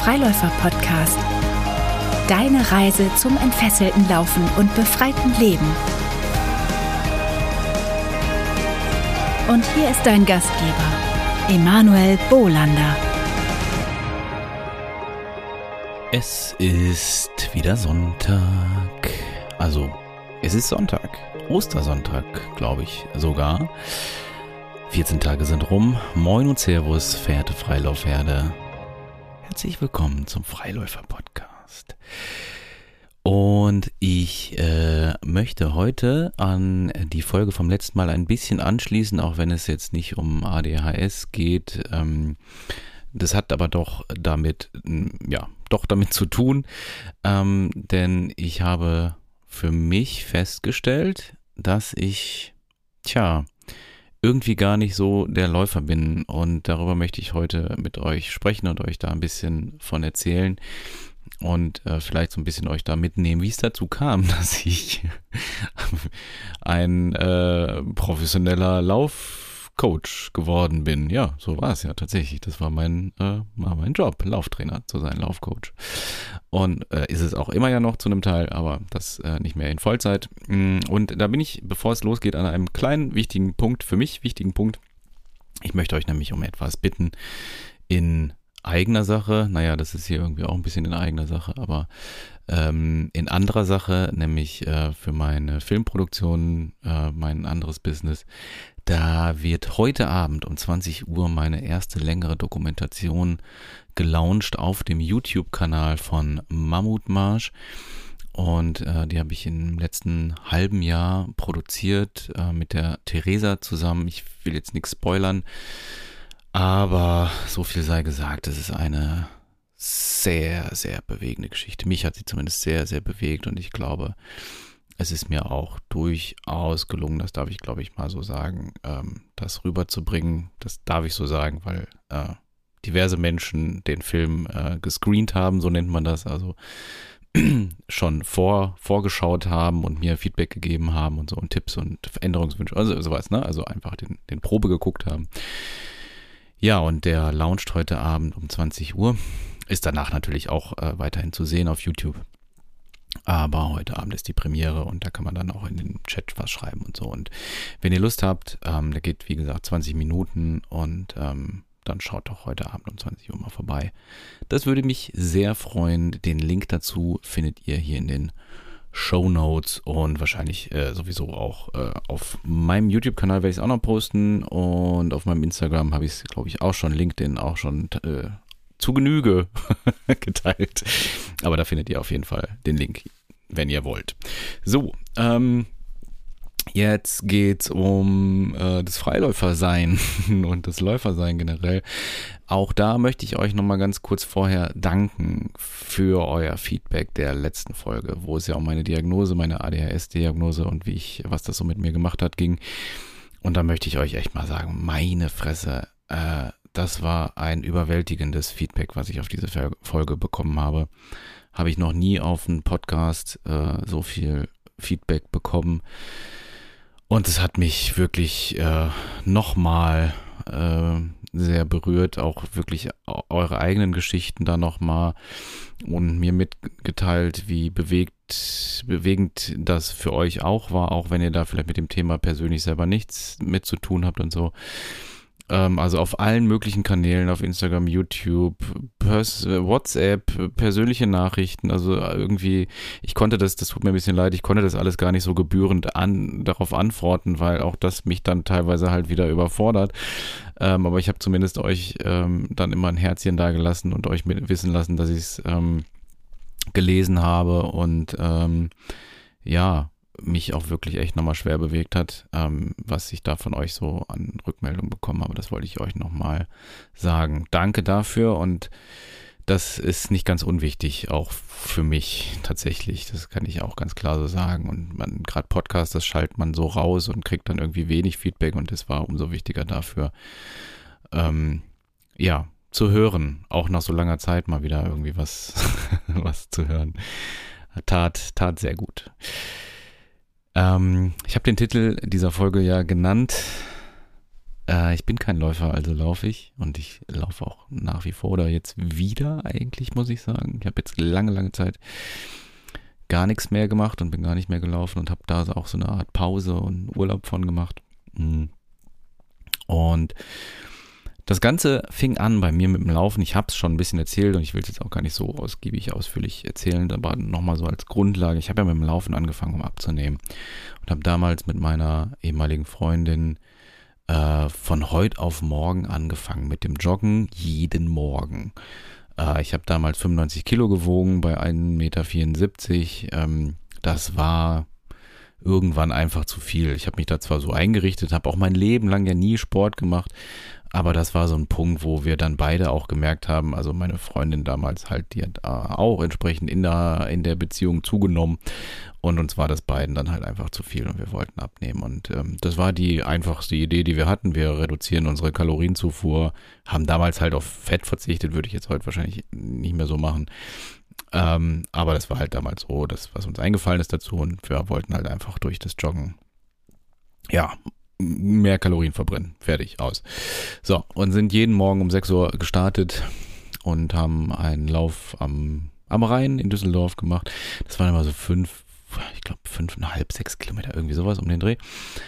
Freiläufer-Podcast. Deine Reise zum entfesselten Laufen und befreiten Leben. Und hier ist dein Gastgeber, Emanuel Bolander. Es ist wieder Sonntag. Also, es ist Sonntag. Ostersonntag, glaube ich sogar. 14 Tage sind rum. Moin und Servus, verehrte Freilaufherde. Herzlich willkommen zum Freiläufer-Podcast. Und ich möchte heute an die Folge vom letzten Mal ein bisschen anschließen, auch wenn es jetzt nicht um ADHS geht. Das hat aber doch damit zu tun, denn ich habe für mich festgestellt, dass ich, irgendwie gar nicht so der Läufer bin, und darüber möchte ich heute mit euch sprechen und euch da ein bisschen von erzählen und vielleicht so ein bisschen euch da mitnehmen, wie es dazu kam, dass ich ein professioneller Laufcoach geworden bin. Ja, so war es ja tatsächlich. Das war mein Job, Lauftrainer zu sein, Laufcoach. Und ist es auch immer ja noch zu einem Teil, aber das nicht mehr in Vollzeit. Und da bin ich, bevor es losgeht, an einem kleinen, für mich wichtigen Punkt. Ich möchte euch nämlich um etwas bitten in eigener Sache. Naja, das ist hier irgendwie auch ein bisschen in eigener Sache, aber in anderer Sache, nämlich für meine Filmproduktion, mein anderes Business. Da wird heute Abend um 20 Uhr meine erste längere Dokumentation gelauncht auf dem YouTube-Kanal von Mammutmarsch. Und die habe ich im letzten halben Jahr produziert mit der Theresa zusammen. Ich will jetzt nichts spoilern, aber so viel sei gesagt, es ist eine sehr, sehr bewegende Geschichte. Mich hat sie zumindest sehr, sehr bewegt, und ich glaube, es ist mir auch durchaus gelungen, das darf ich, glaube ich, mal so sagen, das rüberzubringen. Das darf ich so sagen, weil diverse Menschen den Film gescreent haben, so nennt man das, also schon vorgeschaut haben und mir Feedback gegeben haben und so und Tipps und Änderungswünsche, also sowas, ne? Also einfach den Probe geguckt haben. Ja, und der launcht heute Abend um 20 Uhr. Ist danach natürlich auch weiterhin zu sehen auf YouTube. Aber heute Abend ist die Premiere, und da kann man dann auch in den Chat was schreiben und so. Und wenn ihr Lust habt, der geht wie gesagt 20 Minuten, und dann schaut doch heute Abend um 20 Uhr mal vorbei. Das würde mich sehr freuen. Den Link dazu findet ihr hier in den Shownotes und wahrscheinlich sowieso auch auf meinem YouTube-Kanal werde ich es auch noch posten, und auf meinem Instagram habe ich es, glaube ich, auch schon, LinkedIn auch schon zu Genüge geteilt. Aber da findet ihr auf jeden Fall den Link, wenn ihr wollt. So, jetzt geht's um das Freiläufersein und das Läufersein generell. Auch da möchte ich euch nochmal ganz kurz vorher danken für euer Feedback der letzten Folge, wo es ja um meine Diagnose, meine ADHS-Diagnose und was das so mit mir gemacht hat, ging. Und da möchte ich euch echt mal sagen, meine Fresse, das war ein überwältigendes Feedback, was ich auf diese Folge bekommen habe. Habe ich noch nie auf einen Podcast so viel Feedback bekommen. Und es hat mich wirklich nochmal sehr berührt, auch wirklich eure eigenen Geschichten da nochmal, und mir mitgeteilt, wie bewegend das für euch auch war, auch wenn ihr da vielleicht mit dem Thema persönlich selber nichts mit zu tun habt und so. Also auf allen möglichen Kanälen, auf Instagram, YouTube, WhatsApp, persönliche Nachrichten, also irgendwie, das tut mir ein bisschen leid, ich konnte das alles gar nicht so gebührend darauf antworten, weil auch das mich dann teilweise halt wieder überfordert. Aber ich habe zumindest euch dann immer ein Herzchen dagelassen und euch wissen lassen, dass ich es gelesen habe und mich auch wirklich echt nochmal schwer bewegt hat, was ich da von euch so an Rückmeldung bekommen habe. Das wollte ich euch nochmal sagen. Danke dafür, und das ist nicht ganz unwichtig, auch für mich tatsächlich. Das kann ich auch ganz klar so sagen. Und gerade Podcasts, das schaltet man so raus und kriegt dann irgendwie wenig Feedback, und es war umso wichtiger dafür, zu hören, auch nach so langer Zeit mal wieder irgendwie was zu hören. Tat sehr gut. Ich habe den Titel dieser Folge ja genannt, Ich bin kein Läufer, also laufe ich. Und ich laufe auch nach wie vor oder jetzt wieder eigentlich, muss ich sagen. Ich habe jetzt lange Zeit gar nichts mehr gemacht und bin gar nicht mehr gelaufen und habe da auch so eine Art Pause und Urlaub von gemacht. Und das Ganze fing an bei mir mit dem Laufen. Ich habe es schon ein bisschen erzählt und ich will es jetzt auch gar nicht so ausführlich erzählen, aber nochmal so als Grundlage. Ich habe ja mit dem Laufen angefangen, um abzunehmen und habe damals mit meiner ehemaligen Freundin von heute auf morgen angefangen mit dem Joggen jeden Morgen. Ich habe damals 95 Kilo gewogen bei 1,74 Meter. Das war irgendwann einfach zu viel. Ich habe mich da zwar so eingerichtet, habe auch mein Leben lang ja nie Sport gemacht, aber das war so ein Punkt, wo wir dann beide auch gemerkt haben, also meine Freundin damals halt, die hat auch entsprechend in der Beziehung zugenommen und uns war das beiden dann halt einfach zu viel und wir wollten abnehmen und das war die einfachste Idee, die wir hatten. Wir reduzieren unsere Kalorienzufuhr, haben damals halt auf Fett verzichtet, würde ich jetzt heute wahrscheinlich nicht mehr so machen. Aber das war halt damals so, das, was uns eingefallen ist dazu und wir wollten halt einfach durch das Joggen, ja, mehr Kalorien verbrennen. Fertig, aus. So, und sind jeden Morgen um 6 Uhr gestartet und haben einen Lauf am Rhein in Düsseldorf gemacht. Das waren immer so 5,5, 6 Kilometer, irgendwie sowas um den Dreh.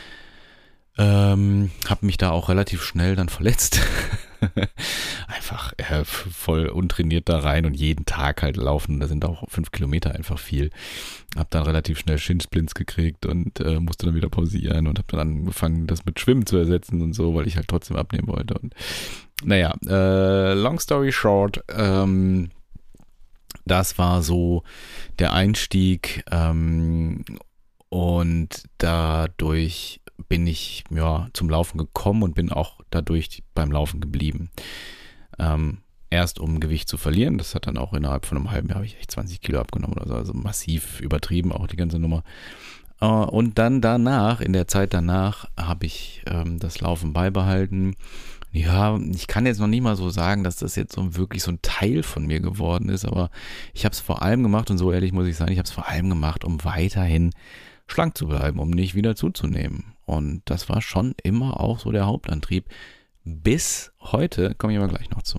Hab mich da auch relativ schnell dann verletzt. Einfach voll untrainiert da rein und jeden Tag halt laufen. Da sind auch 5 Kilometer einfach viel. Hab dann relativ schnell Shinsplints gekriegt und musste dann wieder pausieren und hab dann angefangen, das mit Schwimmen zu ersetzen und so, weil ich halt trotzdem abnehmen wollte. Und naja, long story short, das war so der Einstieg und dadurch bin ich zum Laufen gekommen und bin auch dadurch beim Laufen geblieben. Erst um Gewicht zu verlieren, das hat dann auch innerhalb von einem halben Jahr habe ich echt 20 Kilo abgenommen oder so, also massiv übertrieben auch die ganze Nummer. Und dann danach, in der Zeit danach, habe ich das Laufen beibehalten. Ja, ich kann jetzt noch nicht mal so sagen, dass das jetzt so wirklich so ein Teil von mir geworden ist, aber ich habe es vor allem gemacht und so ehrlich muss ich sein, ich habe es vor allem gemacht, um weiterhin schlank zu bleiben, um nicht wieder zuzunehmen. Und das war schon immer auch so der Hauptantrieb. Bis heute, komme ich aber gleich noch zu.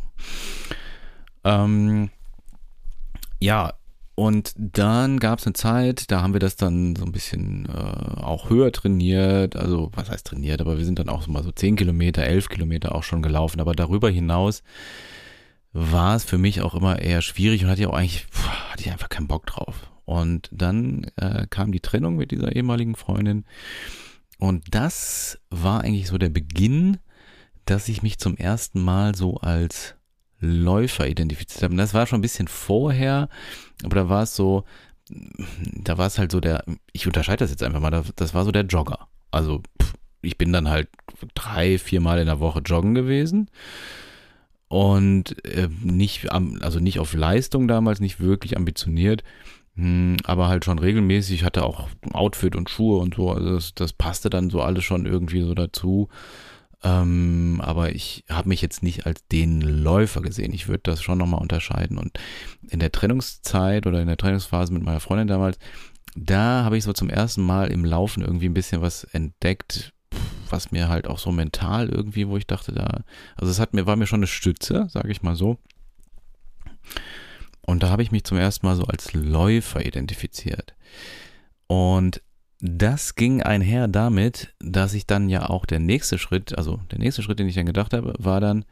Ja, und dann gab es eine Zeit, da haben wir das dann so ein bisschen auch höher trainiert. Also, was heißt trainiert? Aber wir sind dann auch so mal so 10 Kilometer, 11 Kilometer auch schon gelaufen. Aber darüber hinaus war es für mich auch immer eher schwierig und hatte ich einfach keinen Bock drauf. Und dann kam die Trennung mit dieser ehemaligen Freundin. Und das war eigentlich so der Beginn, dass ich mich zum ersten Mal so als Läufer identifiziert habe. Und das war schon ein bisschen vorher, aber da war es halt so ich unterscheide das jetzt einfach mal, das war so der Jogger. Also ich bin dann halt 3-4 Mal in der Woche joggen gewesen und nicht auf Leistung damals, nicht wirklich ambitioniert, aber halt schon regelmäßig. Ich hatte auch Outfit und Schuhe und so, also das passte dann so alles schon irgendwie so dazu. Aber ich habe mich jetzt nicht als den Läufer gesehen. Ich würde das schon nochmal unterscheiden. Und in der Trennungszeit oder in der Trennungsphase mit meiner Freundin damals, da habe ich so zum ersten Mal im Laufen irgendwie ein bisschen was entdeckt, was mir halt auch so mental irgendwie, wo ich dachte, also war mir schon eine Stütze, sage ich mal so. Und da habe ich mich zum ersten Mal so als Läufer identifiziert. Und das ging einher damit, dass ich dann ja auch der nächste Schritt, den ich dann gedacht habe, war dann,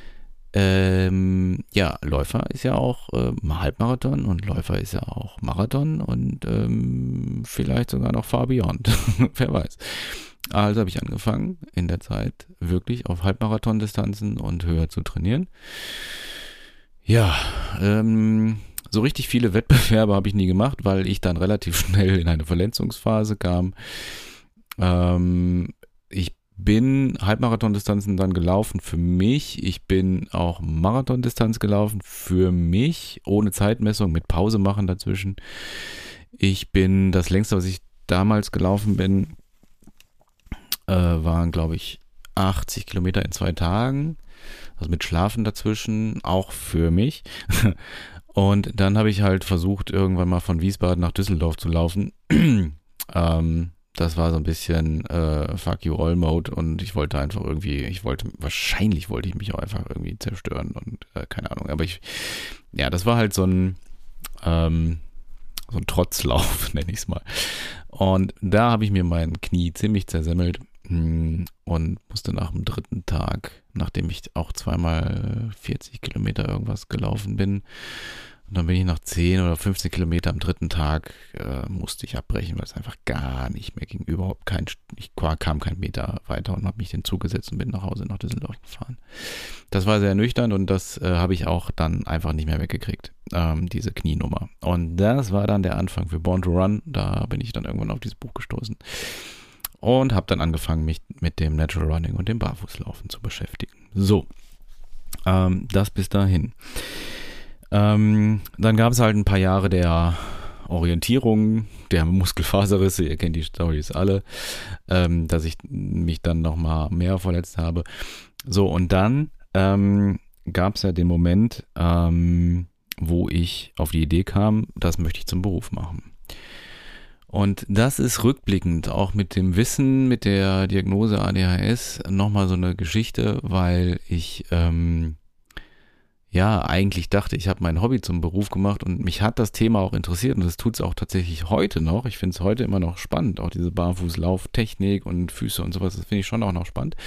Läufer ist ja auch Halbmarathon und Läufer ist ja auch Marathon und vielleicht sogar noch Far Beyond, wer weiß. Also habe ich angefangen, in der Zeit wirklich auf Halbmarathon-Distanzen und höher zu trainieren. Ja, so richtig viele Wettbewerbe habe ich nie gemacht, weil ich dann relativ schnell in eine Verletzungsphase kam. Ich bin Halbmarathon-Distanzen dann gelaufen für mich. Ich bin auch Marathon-Distanz gelaufen für mich, ohne Zeitmessung, mit Pause machen dazwischen. Ich bin, das längste, was ich damals gelaufen bin, waren, glaube ich, 80 Kilometer in 2 Tagen. Also mit Schlafen dazwischen, auch für mich. Und dann habe ich halt versucht, irgendwann mal von Wiesbaden nach Düsseldorf zu laufen. Das war so ein bisschen Fuck you all Mode und ich wollte wahrscheinlich wollte ich mich auch einfach irgendwie zerstören und keine Ahnung. Aber das war halt so ein Trotzlauf, nenne ich es mal. Und da habe ich mir mein Knie ziemlich zersemmelt und musste nach dem 3. Tag, nachdem ich auch zweimal 40 Kilometer irgendwas gelaufen bin, und dann bin ich nach 10 oder 15 Kilometer am 3. Tag, musste ich abbrechen, weil es einfach gar nicht mehr ging. Ich kam keinen Meter weiter und habe mich den Zug gesetzt und bin nach Hause nach Düsseldorf gefahren. Das war sehr nüchtern und das habe ich auch dann einfach nicht mehr weggekriegt, diese Knienummer. Und das war dann der Anfang für Born to Run. Da bin ich dann irgendwann auf dieses Buch gestoßen und habe dann angefangen, mich mit dem Natural Running und dem Barfußlaufen zu beschäftigen. So, das bis dahin. Dann gab es halt ein paar Jahre der Orientierung, der Muskelfaserrisse, ihr kennt die Storys alle, dass ich mich dann nochmal mehr verletzt habe. So, und dann gab es ja den Moment, wo ich auf die Idee kam, das möchte ich zum Beruf machen. Und das ist rückblickend, auch mit dem Wissen, mit der Diagnose ADHS, nochmal so eine Geschichte, weil ich eigentlich dachte, ich habe mein Hobby zum Beruf gemacht und mich hat das Thema auch interessiert und das tut es auch tatsächlich heute noch. Ich finde es heute immer noch spannend, auch diese Barfußlauftechnik und Füße und sowas, das finde ich schon auch noch spannend.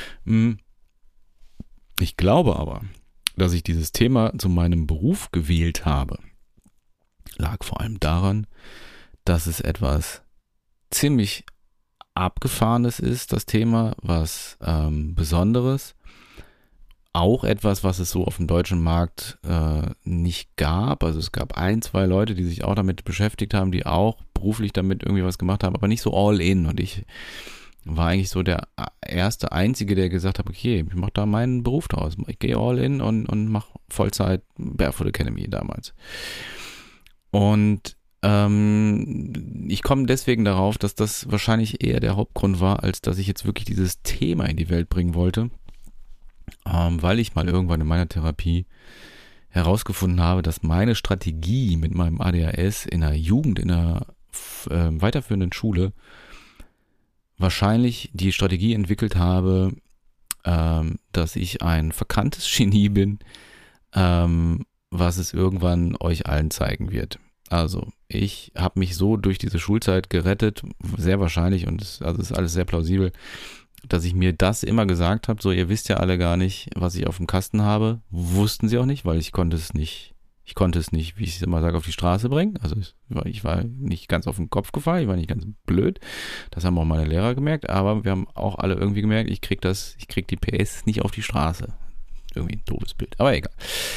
Ich glaube aber, dass ich dieses Thema zu meinem Beruf gewählt habe, lag vor allem daran, dass es etwas ziemlich Abgefahrenes ist, das Thema, was Besonderes. Auch etwas, was es so auf dem deutschen Markt nicht gab. Also es gab 1, 2 Leute, die sich auch damit beschäftigt haben, die auch beruflich damit irgendwie was gemacht haben, aber nicht so all in. Und ich war eigentlich so der Einzige, der gesagt hat, okay, ich mache da meinen Beruf draus. Ich gehe all in und mache Vollzeit Barefoot Academy damals. Und ich komme deswegen darauf, dass das wahrscheinlich eher der Hauptgrund war, als dass ich jetzt wirklich dieses Thema in die Welt bringen wollte. Weil ich mal irgendwann in meiner Therapie herausgefunden habe, dass meine Strategie mit meinem ADHS in der Jugend, in der weiterführenden Schule wahrscheinlich die Strategie entwickelt habe, dass ich ein verkanntes Genie bin, was es irgendwann euch allen zeigen wird. Also ich habe mich so durch diese Schulzeit gerettet, sehr wahrscheinlich, und es ist alles sehr plausibel, dass ich mir das immer gesagt habe, so, ihr wisst ja alle gar nicht, was ich auf dem Kasten habe. Wussten sie auch nicht, weil ich konnte es nicht, wie ich es immer sage, auf die Straße bringen. Also ich war nicht ganz auf den Kopf gefallen, ich war nicht ganz blöd. Das haben auch meine Lehrer gemerkt, aber wir haben auch alle irgendwie gemerkt, ich krieg die PS nicht auf die Straße. Irgendwie ein doofes Bild, aber egal.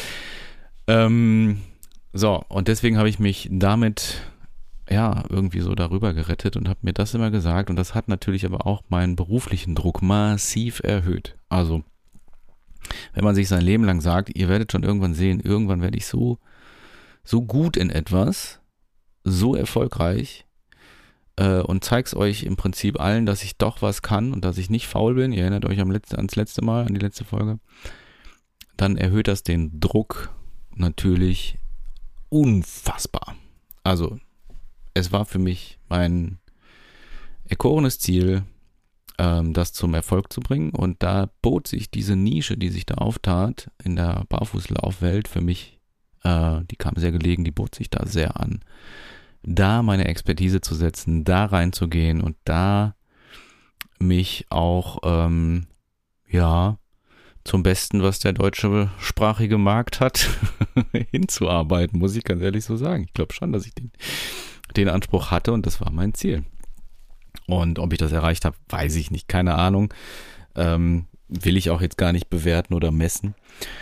So, und deswegen habe ich mich damit irgendwie so darüber gerettet und habe mir das immer gesagt, und das hat natürlich aber auch meinen beruflichen Druck massiv erhöht. Also, wenn man sich sein Leben lang sagt, ihr werdet schon irgendwann sehen, irgendwann werde ich so gut in etwas, so erfolgreich und zeig's euch im Prinzip allen, dass ich doch was kann und dass ich nicht faul bin, ihr erinnert euch ans letzte Mal, an die letzte Folge, dann erhöht das den Druck natürlich unfassbar. Also, es war für mich mein erkorenes Ziel, das zum Erfolg zu bringen. Und da bot sich diese Nische, die sich da auftat in der Barfußlaufwelt für mich, die kam sehr gelegen, die bot sich da sehr an. Da meine Expertise zu setzen, da reinzugehen und da mich auch, zum Besten, was der deutschsprachige Markt hat, hinzuarbeiten, muss ich ganz ehrlich so sagen. Ich glaube schon, dass ich den Anspruch hatte und das war mein Ziel. Und ob ich das erreicht habe, weiß ich nicht, keine Ahnung. Will ich auch jetzt gar nicht bewerten oder messen.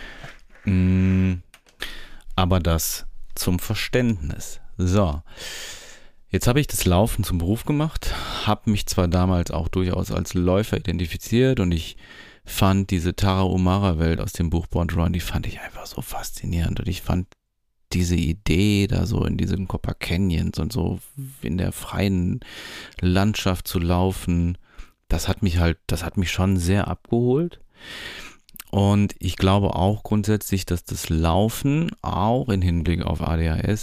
Aber das zum Verständnis. So, jetzt habe ich das Laufen zum Beruf gemacht, habe mich zwar damals auch durchaus als Läufer identifiziert und ich fand diese Tarahumara-Welt aus dem Buch Born to Run, die fand ich einfach so faszinierend und ich fand diese Idee, da so in diesen Copper Canyons und so in der freien Landschaft zu laufen, das hat mich schon sehr abgeholt. Und ich glaube auch grundsätzlich, dass das Laufen auch in Hinblick auf ADHS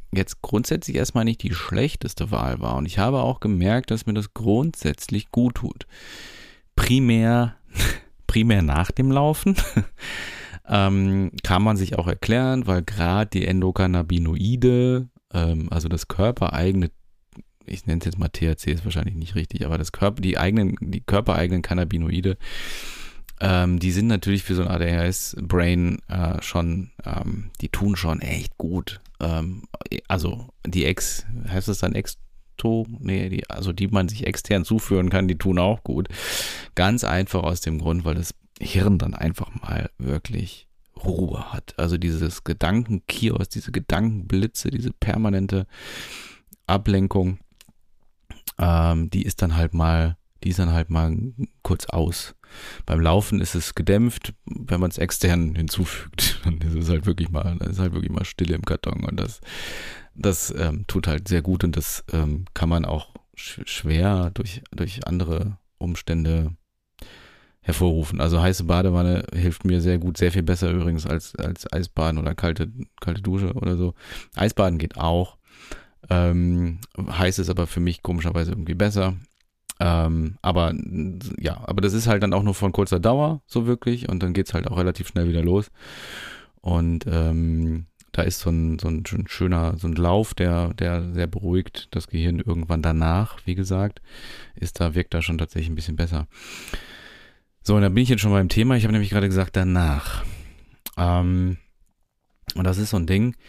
jetzt grundsätzlich erstmal nicht die schlechteste Wahl war. Und ich habe auch gemerkt, dass mir das grundsätzlich gut tut. Primär nach dem Laufen kann man sich auch erklären, weil gerade die Endokannabinoide, also das körpereigene, ich nenne es jetzt mal THC, ist wahrscheinlich nicht richtig, aber die körpereigenen Cannabinoide, die sind natürlich für so ein ADHS-Brain schon, die tun schon echt gut. Also heißt es dann die man sich extern zuführen kann, die tun auch gut. Ganz einfach aus dem Grund, weil das Hirn dann einfach mal wirklich Ruhe hat. Also dieses Gedankenkiosk, diese Gedankenblitze, diese permanente Ablenkung, die ist dann halt mal kurz aus. Beim Laufen ist es gedämpft, wenn man es extern hinzufügt, dann ist es halt wirklich mal Stille im Karton und das tut halt sehr gut und das kann man auch schwer durch andere Umstände hervorrufen. Also heiße Badewanne hilft mir sehr gut, sehr viel besser übrigens als Eisbaden oder kalte Dusche oder so. Eisbaden geht auch. Heiß ist aber für mich komischerweise irgendwie besser. Aber das ist halt dann auch nur von kurzer Dauer, so wirklich, und dann geht's halt auch relativ schnell wieder los. Und da ist so ein schöner Lauf, der sehr beruhigt das Gehirn irgendwann danach, wie gesagt, wirkt da schon tatsächlich ein bisschen besser. So, und da bin ich jetzt schon beim Thema. Ich habe nämlich gerade gesagt, danach. Und das ist so ein Ding,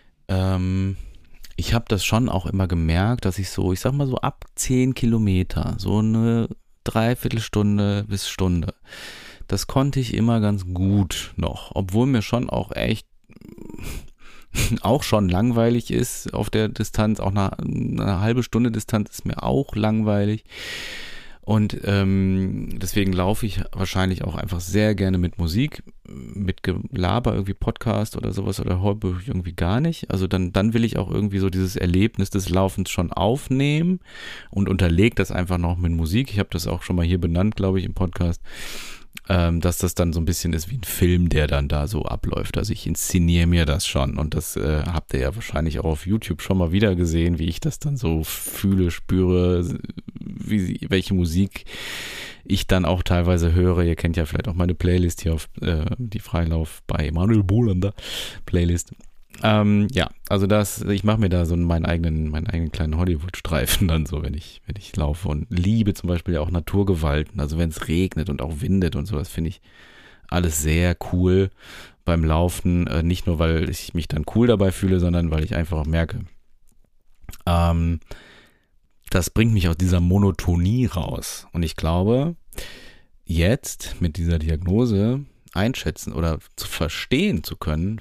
ich habe das schon auch immer gemerkt, dass ich sag mal so ab 10 Kilometer, so eine Dreiviertelstunde bis Stunde, das konnte ich immer ganz gut noch, obwohl mir schon auch echt auch schon langweilig ist auf der Distanz, auch eine halbe Stunde Distanz ist mir auch langweilig. Und deswegen laufe ich wahrscheinlich auch einfach sehr gerne mit Musik, mit Gelaber, irgendwie Podcast oder sowas oder Hörbuch irgendwie gar nicht. Also dann will ich auch irgendwie so dieses Erlebnis des Laufens schon aufnehmen und unterlege das einfach noch mit Musik. Ich habe das auch schon mal hier benannt, glaube ich, im Podcast, dass das dann so ein bisschen ist wie ein Film, der dann da so abläuft. Also ich inszeniere mir das schon und das habt ihr ja wahrscheinlich auch auf YouTube schon mal wieder gesehen, wie ich das dann so fühle, spüre, welche Musik ich dann auch teilweise höre. Ihr kennt ja vielleicht auch meine Playlist hier auf die Freilauf bei Emanuel Bolander Playlist. Also ich mache mir da so meinen eigenen kleinen Hollywood-Streifen dann so, wenn ich laufe und liebe zum Beispiel ja auch Naturgewalten, also wenn es regnet und auch windet und so, das finde ich alles sehr cool beim Laufen, nicht nur, weil ich mich dann cool dabei fühle, sondern weil ich einfach auch merke, das bringt mich aus dieser Monotonie raus und ich glaube, jetzt mit dieser Diagnose einschätzen oder verstehen zu können,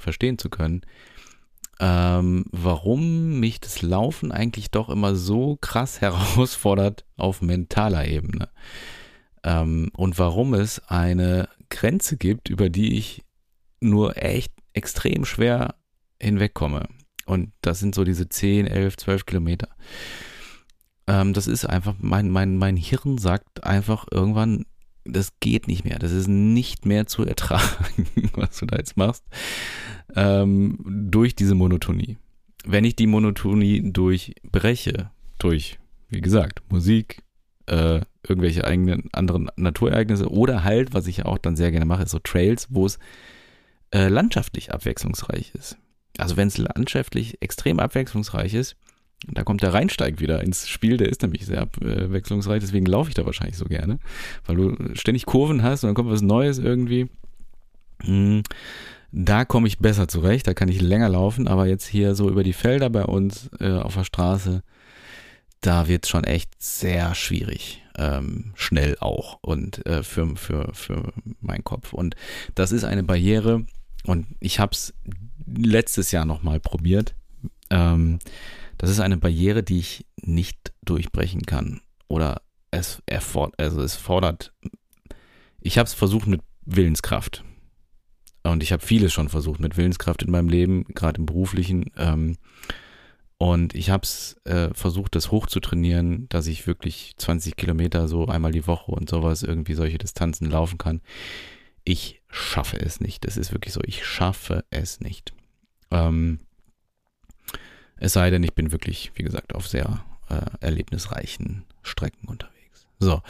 warum mich das Laufen eigentlich doch immer so krass herausfordert auf mentaler Ebene. Und warum es eine Grenze gibt, über die ich nur echt extrem schwer hinwegkomme. Und das sind so diese 10, 11, 12 Kilometer. Das ist einfach, mein Hirn sagt einfach irgendwann, das geht nicht mehr, das ist nicht mehr zu ertragen, was du da jetzt machst, durch diese Monotonie. Wenn ich die Monotonie durchbreche, durch, wie gesagt, Musik, irgendwelche anderen Naturereignisse oder halt, was ich ja auch dann sehr gerne mache, ist so Trails, wo es landschaftlich abwechslungsreich ist. Also wenn es landschaftlich extrem abwechslungsreich ist, da kommt der Rheinsteig wieder ins Spiel, der ist nämlich sehr abwechslungsreich, deswegen laufe ich da wahrscheinlich so gerne, weil du ständig Kurven hast und dann kommt was Neues irgendwie. Da komme ich besser zurecht, da kann ich länger laufen, aber jetzt hier so über die Felder bei uns auf der Straße, da wird es schon echt sehr schwierig, schnell auch und für meinen Kopf. Und das ist eine Barriere und ich habe es letztes Jahr nochmal probiert. Das ist eine Barriere, die ich nicht durchbrechen kann. Oder es fordert, ich habe es versucht mit Willenskraft. Und ich habe vieles schon versucht mit Willenskraft in meinem Leben, gerade im beruflichen. Und ich habe es versucht, das hoch zu trainieren, dass ich wirklich 20 Kilometer so einmal die Woche und sowas, irgendwie solche Distanzen laufen kann. Ich schaffe es nicht. Das ist wirklich so, ich schaffe es nicht. Es sei denn, ich bin wirklich, wie gesagt, auf sehr erlebnisreichen Strecken unterwegs. So.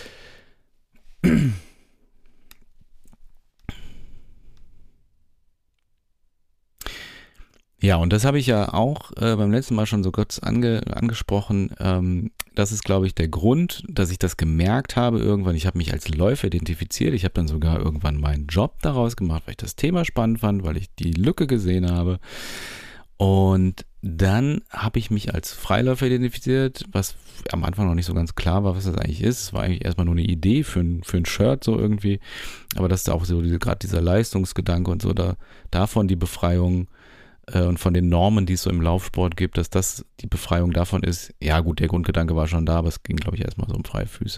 Ja, und das habe ich ja auch beim letzten Mal schon so kurz angesprochen. Das ist, glaube ich, der Grund, dass ich das gemerkt habe irgendwann. Ich habe mich als Läufer identifiziert. Ich habe dann sogar irgendwann meinen Job daraus gemacht, weil ich das Thema spannend fand, weil ich die Lücke gesehen habe. Und dann habe ich mich als Freiläufer identifiziert, was am Anfang noch nicht so ganz klar war, was das eigentlich ist. Es war eigentlich erstmal nur eine Idee für ein Shirt so irgendwie. Aber das ist auch so gerade dieser Leistungsgedanke und so, davon die Befreiung und von den Normen, die es so im Laufsport gibt, dass das die Befreiung davon ist. Ja gut, der Grundgedanke war schon da, aber es ging, glaube ich, erstmal so um freie Füße.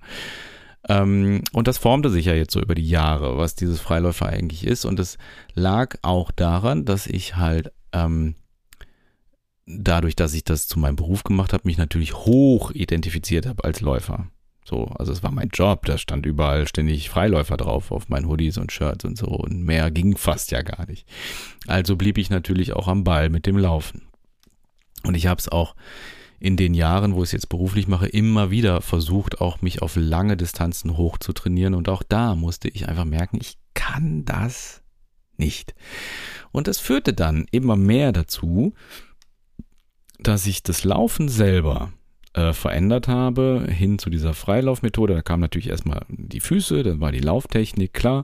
Und das formte sich ja jetzt so über die Jahre, was dieses Freiläufer eigentlich ist. Und es lag auch daran, dass ich halt dadurch, dass ich das zu meinem Beruf gemacht habe, mich natürlich hoch identifiziert habe als Läufer. So, also es war mein Job, da stand überall ständig Freiläufer drauf auf meinen Hoodies und Shirts und so und mehr ging fast ja gar nicht. Also blieb ich natürlich auch am Ball mit dem Laufen. Und ich habe es auch in den Jahren, wo ich es jetzt beruflich mache, immer wieder versucht, auch mich auf lange Distanzen hoch zu trainieren und auch da musste ich einfach merken, ich kann das nicht. Und das führte dann immer mehr dazu, dass ich das Laufen selber verändert habe, hin zu dieser Freilaufmethode. Da kam natürlich erstmal die Füße, dann war die Lauftechnik, klar.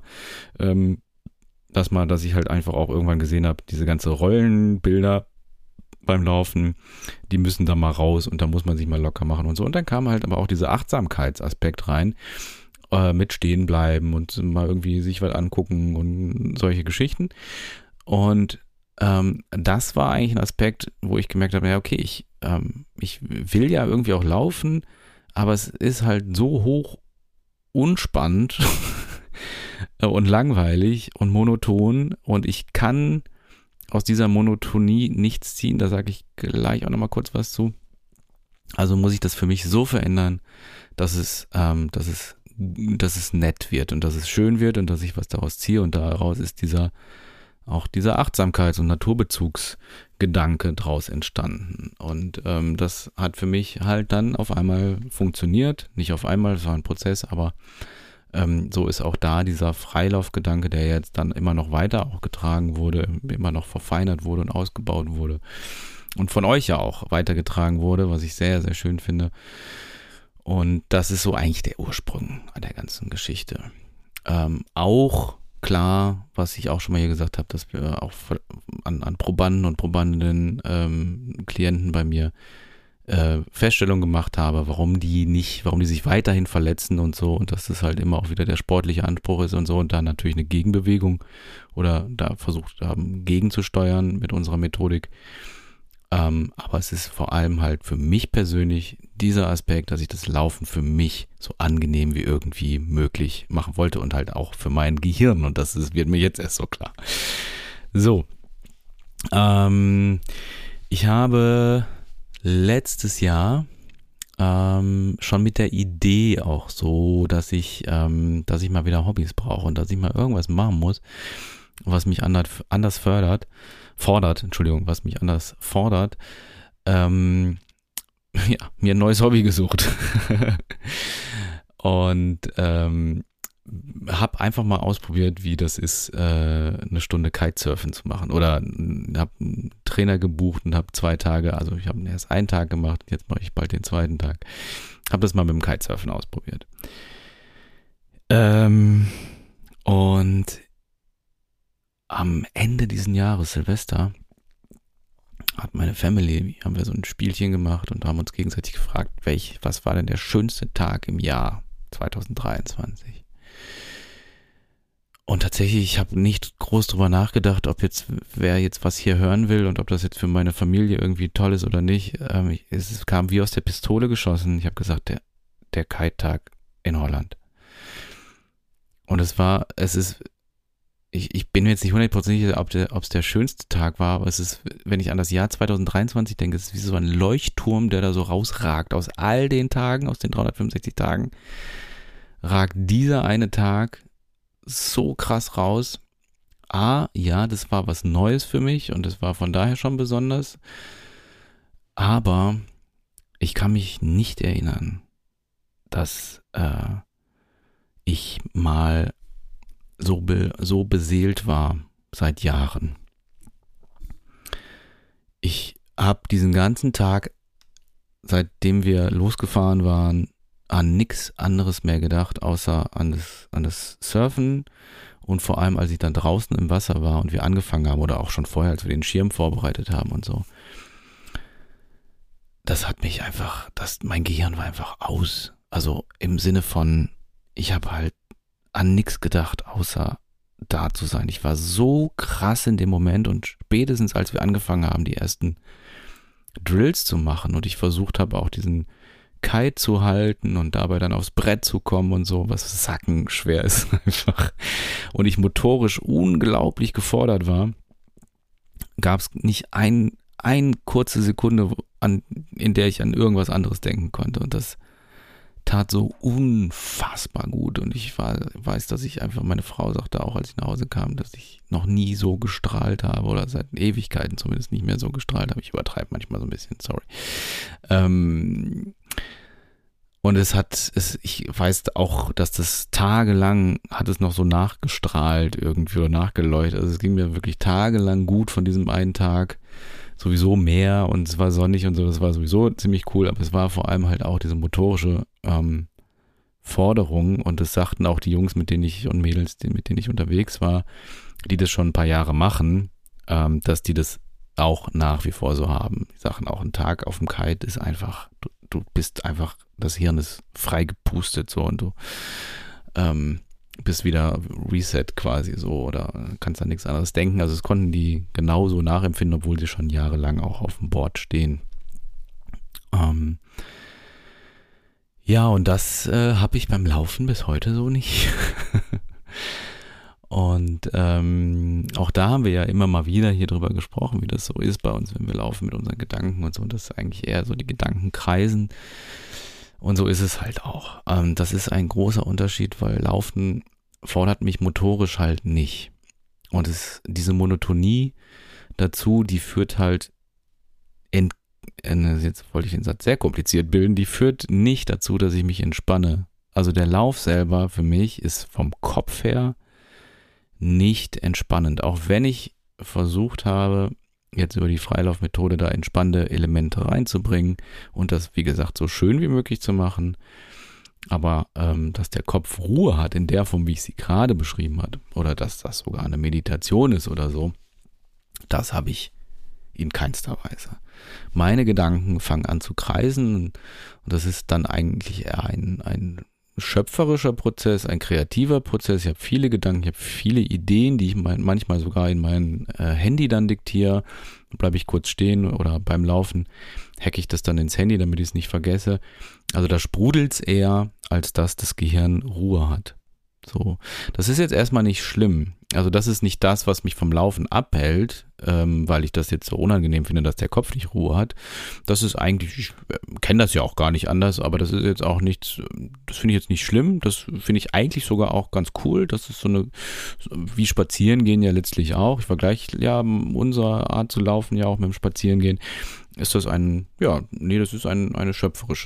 Dass ich halt einfach auch irgendwann gesehen habe, diese ganze Rollenbilder beim Laufen, die müssen da mal raus und da muss man sich mal locker machen und so. Und dann kam halt aber auch dieser Achtsamkeitsaspekt rein, mit stehen bleiben und mal irgendwie sich was angucken und solche Geschichten. Und das war eigentlich ein Aspekt, wo ich gemerkt habe, ja okay, ich will ja irgendwie auch laufen, aber es ist halt so hoch unspannend und langweilig und monoton und ich kann aus dieser Monotonie nichts ziehen, da sage ich gleich auch nochmal kurz was zu. Also muss ich das für mich so verändern, dass es nett wird und dass es schön wird und dass ich was daraus ziehe und daraus ist dieser Achtsamkeits- und Naturbezugsgedanke draus entstanden. Und das hat für mich halt dann auf einmal funktioniert. Nicht auf einmal, das war ein Prozess, aber so ist auch da dieser Freilaufgedanke, der jetzt dann immer noch weiter auch getragen wurde, immer noch verfeinert wurde und ausgebaut wurde. Und von euch ja auch weitergetragen wurde, was ich sehr, sehr schön finde. Und das ist so eigentlich der Ursprung an der ganzen Geschichte. Auch klar, was ich auch schon mal hier gesagt habe, dass wir auch an Probanden und Probandinnen, Klienten bei mir Feststellung gemacht habe, warum die sich weiterhin verletzen und so und dass das halt immer auch wieder der sportliche Anspruch ist und so und da natürlich eine Gegenbewegung oder da versucht haben, gegenzusteuern mit unserer Methodik. Aber es ist vor allem halt für mich persönlich dieser Aspekt, dass ich das Laufen für mich so angenehm wie irgendwie möglich machen wollte und halt auch für mein Gehirn und wird mir jetzt erst so klar. So, ich habe letztes Jahr schon mit der Idee auch so, dass ich mal wieder Hobbys brauche und dass ich mal irgendwas machen muss, was mich anders fordert, mir ein neues Hobby gesucht und habe einfach mal ausprobiert, wie das ist, eine Stunde Kitesurfen zu machen oder habe einen Trainer gebucht und habe 2 Tage, also ich habe erst einen Tag gemacht, jetzt mache ich bald den 2. Tag, habe das mal mit dem Kitesurfen ausprobiert und am Ende diesen Jahres, Silvester, hat meine Family, haben wir so ein Spielchen gemacht und haben uns gegenseitig gefragt, was war denn der schönste Tag im Jahr 2023? Und tatsächlich, ich habe nicht groß drüber nachgedacht, wer jetzt was hier hören will und ob das jetzt für meine Familie irgendwie toll ist oder nicht. Es kam wie aus der Pistole geschossen. Ich habe gesagt, der Kite-Tag in Holland. Und ich bin mir jetzt nicht 100% sicher, ob es der schönste Tag war, aber es ist, wenn ich an das Jahr 2023 denke, es ist wie so ein Leuchtturm, der da so rausragt. Aus all den Tagen, aus den 365 Tagen, ragt dieser eine Tag so krass raus. Ja, das war was Neues für mich und das war von daher schon besonders. Aber ich kann mich nicht erinnern, dass ich mal so beseelt war seit Jahren. Ich habe diesen ganzen Tag, seitdem wir losgefahren waren, an nichts anderes mehr gedacht, außer an das Surfen und vor allem, als ich dann draußen im Wasser war und wir angefangen haben oder auch schon vorher, als wir den Schirm vorbereitet haben und so. Das hat mich einfach, mein Gehirn war einfach aus. Also im Sinne von, ich habe halt an nichts gedacht, außer da zu sein. Ich war so krass in dem Moment und spätestens als wir angefangen haben, die ersten Drills zu machen und ich versucht habe auch diesen Kite zu halten und dabei dann aufs Brett zu kommen und so, was sackenschwer ist einfach. Und ich motorisch unglaublich gefordert war, gab es nicht eine kurze Sekunde, in der ich an irgendwas anderes denken konnte. Und das tat so unfassbar gut. Und ich weiß, dass ich einfach, meine Frau sagte auch, als ich nach Hause kam, dass ich noch nie so gestrahlt habe oder seit Ewigkeiten zumindest nicht mehr so gestrahlt habe. Ich übertreibe manchmal so ein bisschen, sorry. Und ich weiß auch, dass das tagelang hat es noch so nachgestrahlt irgendwie oder nachgeleuchtet. Also es ging mir wirklich tagelang gut von diesem einen Tag. Sowieso mehr und es war sonnig und so, das war sowieso ziemlich cool, aber es war vor allem halt auch diese motorische Forderung und das sagten auch die Jungs, mit denen ich und Mädels, mit denen ich unterwegs war, die das schon ein paar Jahre machen, dass die das auch nach wie vor so haben. Die Sachen auch ein Tag auf dem Kite ist einfach, du bist einfach, das Hirn ist frei gepustet so und du bist wieder Reset quasi so oder kannst an nichts anderes denken. Also das konnten die genauso nachempfinden, obwohl sie schon jahrelang auch auf dem Board stehen. Ja, und das habe ich beim Laufen bis heute so nicht. Und auch da haben wir ja immer mal wieder hier drüber gesprochen, wie das so ist bei uns, wenn wir laufen mit unseren Gedanken und so. Und das ist eigentlich eher so die Gedanken kreisen. Und so ist es halt auch. Das ist ein großer Unterschied, weil Laufen fordert mich motorisch halt nicht. Und diese Monotonie dazu, die führt halt, jetzt wollte ich den Satz sehr kompliziert bilden, die führt nicht dazu, dass ich mich entspanne. Also der Lauf selber für mich ist vom Kopf her nicht entspannend. Auch wenn ich versucht habe, jetzt über die Freilaufmethode da entspannende Elemente reinzubringen und das, wie gesagt, so schön wie möglich zu machen. Aber dass der Kopf Ruhe hat in der Form, wie ich sie gerade beschrieben habe, oder dass das sogar eine Meditation ist oder so, das habe ich in keinster Weise. Meine Gedanken fangen an zu kreisen und das ist dann eigentlich eher ein schöpferischer Prozess, ein kreativer Prozess. Ich habe viele Gedanken, ich habe viele Ideen, die ich manchmal sogar in mein Handy dann diktiere. Bleibe ich kurz stehen oder beim Laufen hacke ich das dann ins Handy, damit ich es nicht vergesse. Also da sprudelt es eher, als dass das Gehirn Ruhe hat. So, das ist jetzt erstmal nicht schlimm. Also das ist nicht das, was mich vom Laufen abhält, weil ich das jetzt so unangenehm finde, dass der Kopf nicht Ruhe hat. Das ist eigentlich, ich kenne das ja auch gar nicht anders, aber das ist jetzt auch nichts, das finde ich jetzt nicht schlimm. Das finde ich eigentlich sogar auch ganz cool. Das ist wie Spazieren gehen ja letztlich auch. Ich vergleiche ja unsere Art zu laufen ja auch mit dem Spazierengehen. Ist das das ist eine schöpferische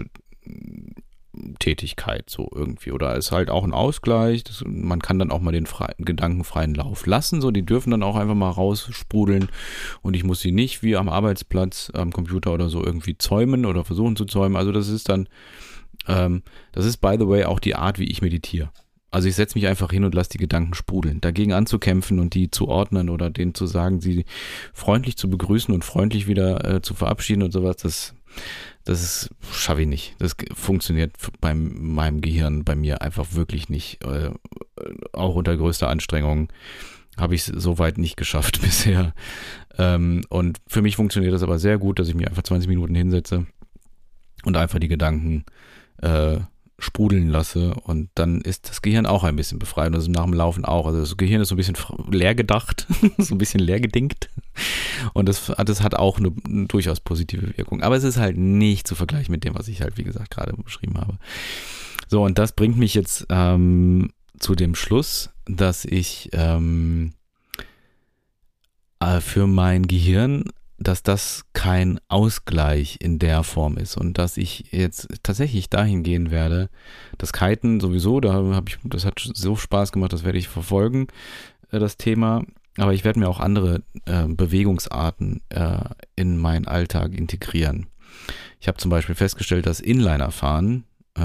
Tätigkeit so irgendwie oder ist halt auch ein Ausgleich. Man kann dann auch mal den gedankenfreien Lauf lassen, so die dürfen dann auch einfach mal raussprudeln und ich muss sie nicht wie am Arbeitsplatz am Computer oder so irgendwie zäumen oder versuchen zu zäumen. Also das ist dann, das ist by the way auch die Art, wie ich meditiere. Also ich setze mich einfach hin und lasse die Gedanken sprudeln. Dagegen anzukämpfen und die zu ordnen oder denen zu sagen, sie freundlich zu begrüßen und freundlich wieder zu verabschieden und sowas, das schaffe ich nicht. Das funktioniert bei meinem Gehirn, bei mir einfach wirklich nicht. Auch unter größter Anstrengung habe ich es soweit nicht geschafft bisher. Und für mich funktioniert das aber sehr gut, dass ich mich einfach 20 Minuten hinsetze und einfach die Gedanken sprudeln lasse und dann ist das Gehirn auch ein bisschen befreit und das ist nach dem Laufen auch. Also das Gehirn ist so ein bisschen leer gedacht, so ein bisschen leer gedingt und das hat auch eine durchaus positive Wirkung. Aber es ist halt nicht zu vergleichen mit dem, was ich halt, wie gesagt, gerade beschrieben habe. So, und das bringt mich jetzt zu dem Schluss, dass ich für mein Gehirn dass das kein Ausgleich in der Form ist und dass ich jetzt tatsächlich dahin gehen werde. Das Kiten sowieso, das hat so Spaß gemacht, das werde ich verfolgen, das Thema. Aber ich werde mir auch andere Bewegungsarten in meinen Alltag integrieren. Ich habe zum Beispiel festgestellt, dass Inlinerfahren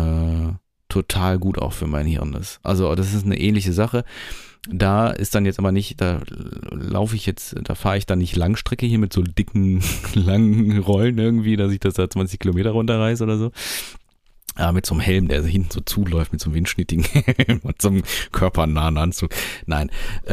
total gut auch für mein Hirn ist. Also das ist eine ähnliche Sache. Da ist dann jetzt aber nicht, da fahre ich dann nicht Langstrecke hier mit so dicken, langen Rollen irgendwie, dass ich das da 20 Kilometer runterreiße oder so. Mit so einem Helm, der hinten so zuläuft, mit so einem windschnittigen Helm und so einem körpernahen Anzug. Nein,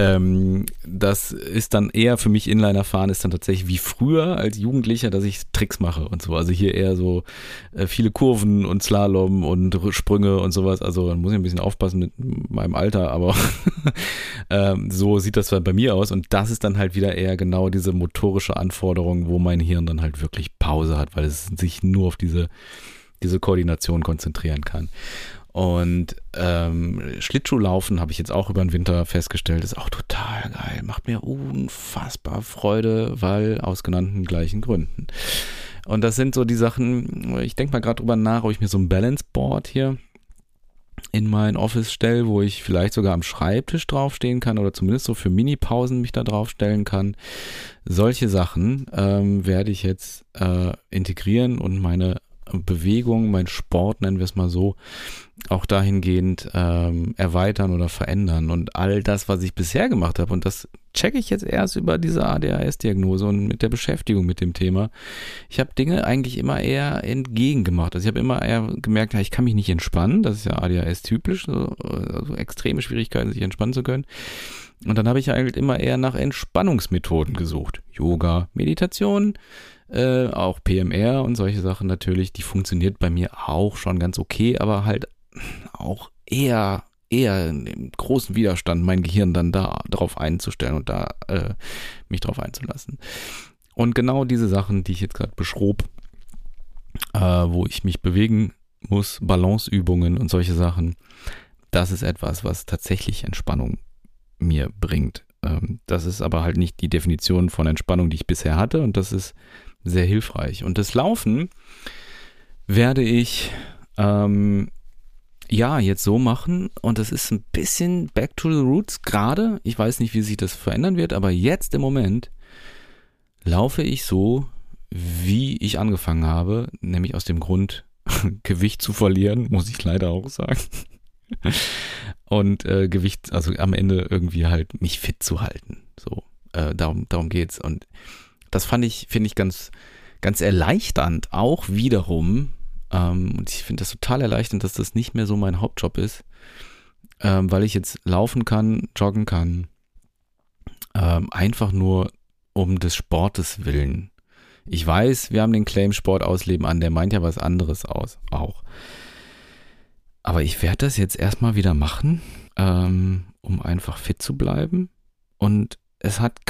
das ist dann eher für mich, Inlinerfahren ist dann tatsächlich wie früher als Jugendlicher, dass ich Tricks mache und so. Also hier eher so viele Kurven und Slalom und Sprünge und sowas. Also man muss ich ein bisschen aufpassen mit meinem Alter, aber so sieht das bei mir aus. Und das ist dann halt wieder eher genau diese motorische Anforderung, wo mein Hirn dann halt wirklich Pause hat, weil es sich nur auf diese Koordination konzentrieren kann. Und Schlittschuhlaufen habe ich jetzt auch über den Winter festgestellt, ist auch total geil, macht mir unfassbar Freude, weil aus genannten gleichen Gründen. Und das sind so die Sachen, ich denke mal gerade drüber nach, ob ich mir so ein Balanceboard hier in mein Office stelle, wo ich vielleicht sogar am Schreibtisch draufstehen kann oder zumindest so für Mini-Pausen mich da draufstellen kann. Solche Sachen werde ich jetzt integrieren und meine Bewegung, mein Sport, nennen wir es mal so, auch dahingehend erweitern oder verändern. Und all das, was ich bisher gemacht habe, und das checke ich jetzt erst über diese ADHS-Diagnose und mit der Beschäftigung mit dem Thema. Ich habe Dinge eigentlich immer eher entgegengemacht. Also ich habe immer eher gemerkt, ich kann mich nicht entspannen. Das ist ja ADHS-typisch, also extreme Schwierigkeiten, sich entspannen zu können. Und dann habe ich halt immer eher nach Entspannungsmethoden gesucht. Yoga, Meditation, auch PMR und solche Sachen natürlich, die funktioniert bei mir auch schon ganz okay, aber halt auch eher im großen Widerstand, mein Gehirn dann da drauf einzustellen und da mich drauf einzulassen. Und genau diese Sachen, die ich jetzt gerade beschrob, wo ich mich bewegen muss, Balanceübungen und solche Sachen, das ist etwas, was tatsächlich Entspannung mir bringt. Das ist aber halt nicht die Definition von Entspannung, die ich bisher hatte, und das ist sehr hilfreich. Und das Laufen werde ich jetzt so machen, und das ist ein bisschen back to the roots gerade. Ich weiß nicht, wie sich das verändern wird, aber jetzt im Moment laufe ich so, wie ich angefangen habe, nämlich aus dem Grund, Gewicht zu verlieren, muss ich leider auch sagen. Und Gewicht, also am Ende irgendwie halt mich fit zu halten. So, darum geht's. Und das finde ich ganz, ganz erleichternd, auch wiederum. Und ich finde das total erleichternd, dass das nicht mehr so mein Hauptjob ist, weil ich jetzt laufen kann, joggen kann, einfach nur um des Sportes willen. Ich weiß, wir haben den Claim Sport ausleben an, der meint ja was anderes auch. Aber ich werde das jetzt erstmal wieder machen, um einfach fit zu bleiben. Und es hat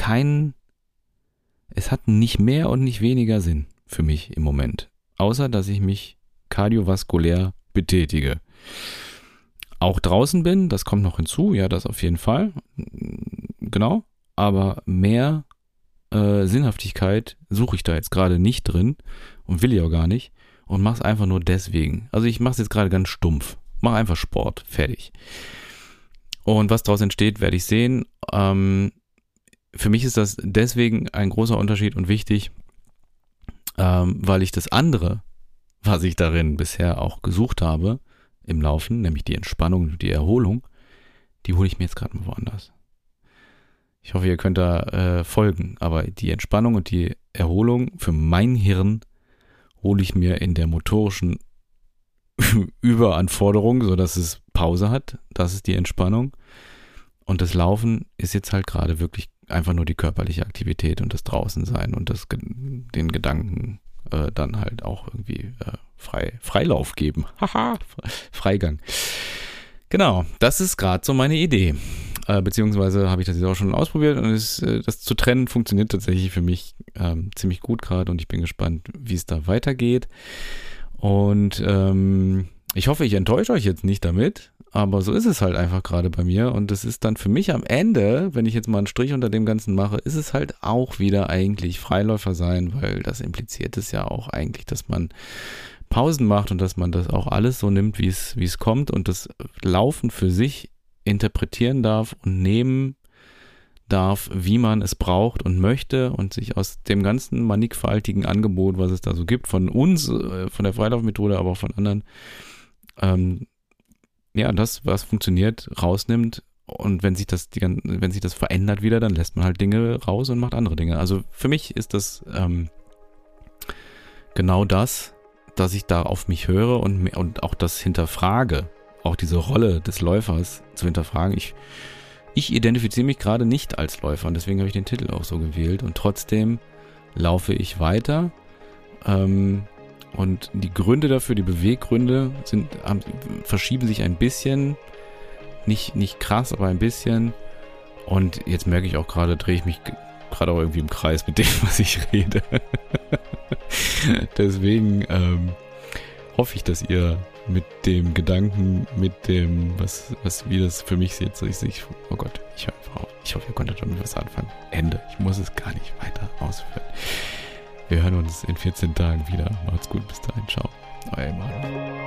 nicht mehr und nicht weniger Sinn für mich im Moment. Außer, dass ich mich kardiovaskulär betätige. Auch draußen bin, das kommt noch hinzu, ja, das auf jeden Fall. Genau. Aber mehr Sinnhaftigkeit suche ich da jetzt gerade nicht drin und will ich auch gar nicht und mache es einfach nur deswegen. Also ich mache es jetzt gerade ganz stumpf. Mache einfach Sport, fertig. Und was daraus entsteht, werde ich sehen. Für mich ist das deswegen ein großer Unterschied und wichtig, weil ich das andere, was ich darin bisher auch gesucht habe im Laufen, nämlich die Entspannung und die Erholung, die hole ich mir jetzt gerade mal woanders. Ich hoffe, ihr könnt da folgen, aber die Entspannung und die Erholung für mein Hirn hole ich mir in der motorischen Überanforderung, sodass es Pause hat. Das ist die Entspannung. Und das Laufen ist jetzt halt gerade wirklich einfach nur die körperliche Aktivität und das Draußensein und den Gedanken dann halt auch irgendwie Freilauf geben. Haha, Freigang. Genau, das ist gerade so meine Idee. Beziehungsweise habe ich das jetzt auch schon ausprobiert und das zu trennen funktioniert tatsächlich für mich ziemlich gut gerade und ich bin gespannt, wie es da weitergeht. Und Ich hoffe, ich enttäusche euch jetzt nicht damit, aber so ist es halt einfach gerade bei mir und es ist dann für mich am Ende, wenn ich jetzt mal einen Strich unter dem Ganzen mache, ist es halt auch wieder eigentlich Freiläufer sein, weil das impliziert es ja auch eigentlich, dass man Pausen macht und dass man das auch alles so nimmt, wie es kommt und das Laufen für sich interpretieren darf und nehmen darf, wie man es braucht und möchte und sich aus dem ganzen mannigfaltigen Angebot, was es da so gibt, von uns, von der Freilaufmethode, aber auch von anderen, das, was funktioniert, rausnimmt und wenn sich das verändert wieder, dann lässt man halt Dinge raus und macht andere Dinge. Also für mich ist das genau das, dass ich da auf mich höre und auch das hinterfrage, auch diese Rolle des Läufers zu hinterfragen. Ich identifiziere mich gerade nicht als Läufer und deswegen habe ich den Titel auch so gewählt und trotzdem laufe ich weiter und die Gründe dafür, die Beweggründe verschieben sich ein bisschen, nicht krass, aber ein bisschen und jetzt merke ich auch gerade, drehe ich mich gerade auch irgendwie im Kreis mit dem, was ich rede. Deswegen hoffe ich, dass ihr mit dem Gedanken, mit dem, wie das für mich jetzt ist, oh Gott, ich höre einfach auf. Ich hoffe, ihr konntet damit was anfangen. Ende. Ich muss es gar nicht weiter ausführen. Wir hören uns in 14 Tagen wieder. Macht's gut, bis dahin. Ciao. Euer Emanuel.